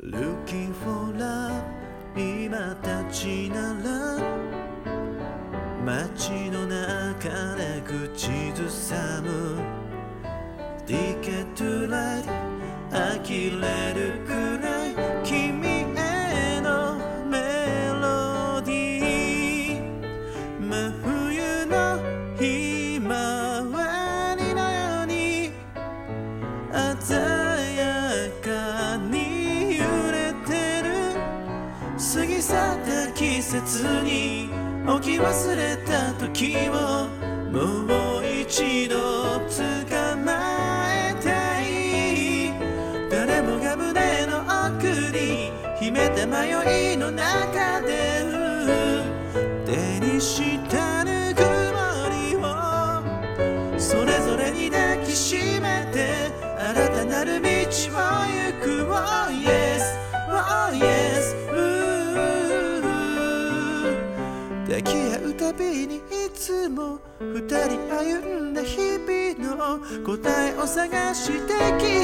Looking for love 今立ちなら街の中で口ずさむ Ticket to Ride 呆れるくらい君へのメロディー真冬のひまわりのように鮮やかに揺れてる過ぎ去った季節に置き忘れた時をもう一度捕まえたい誰もが胸の奥に秘めた迷いの中で手にしたぬくもりをそれぞれに抱きしめて新たなる道を行く Oh yes, oh yes 抱き合うたびにいつも二人歩んだ日々の答えを探してき